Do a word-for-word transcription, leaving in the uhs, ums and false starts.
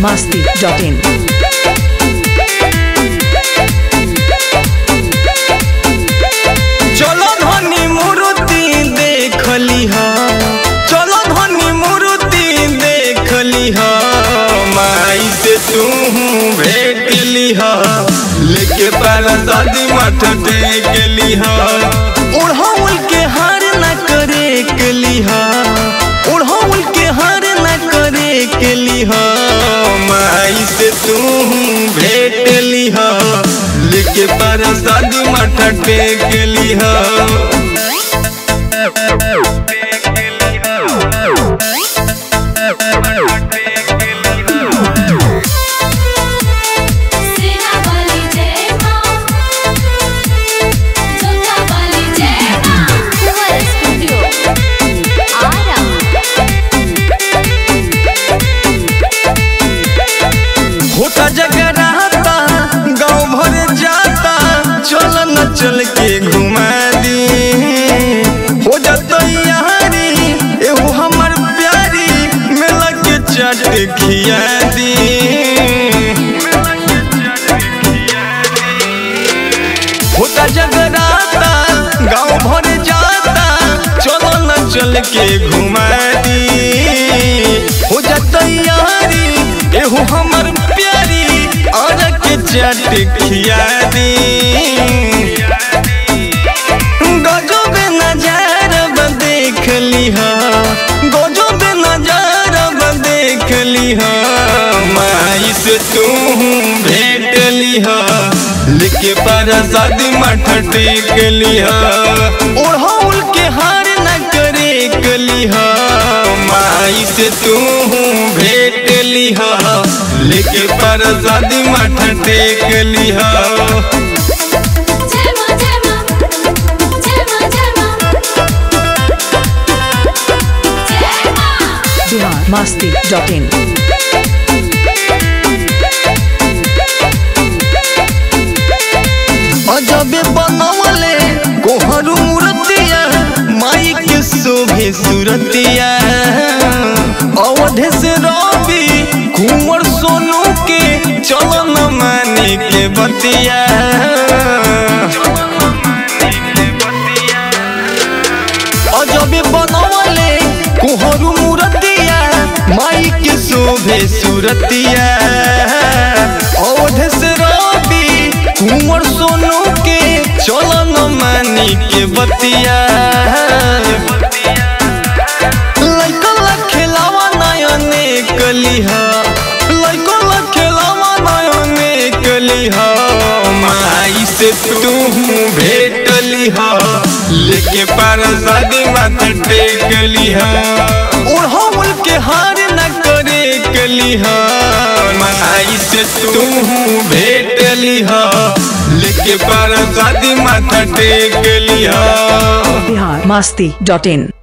masti dot in. चलो धनी मूर्ति देख लिहा, चलो धनी मूर्ति देख लिहा, माई से तू भेंट लिहा, लेके पारा शादी मठ टेक लिहा, उड़ाउल के हार न करे के लिहा, उड़ाउल के हार न करे के लिहा, माई से तू भेंट लिहा, लेके पारा शादी मठ टेक लिहा। होता जगराता गाँव भर जाता, चल न चल के घुमा दी, हो जाता यारी एहो हमर प्यारी, मेला के चाट खिया दी। होता जगराता गाँव भर जाता, चल न चल के घुमा दी, हो जाता यारी एहो हमर प्यारी, और के चाट खिया दी। गजब नजारा देख लिहा, गजब नजारा देख लिहा, माई से तू भेंट लिहा, लेके पारा शादी मठ टेक लिहा, उड़ाउल के हार न करे के लिहा, माई से तू भेंट लिहा, लेके पारा शादी मठ टेक लिहा। masti dot in. अजबे बनवले कोहरू मूर्तिया, माई के शोभे सूरतिया, अवधे से रवि कुंवर सोनू के चलन माने के बतिया। अजबे बनवले कोहरू मूर्तिया, माई के शोभे सूरतिया, अवधे से रवि कुंवर सोनू के चलन मानी के बतिया। लइका खेलावा नयने कलिहा, लइका खेलावा नयने कलिहा, माई से तू भेंट लिहा, लेके पारा शादी मठ टेक लिहा, उड़ाउल के हार न करे के लिहा, माई से तू भेंट लिहा, लेके पारा शादी मठ टेक लिहा। masti dot in.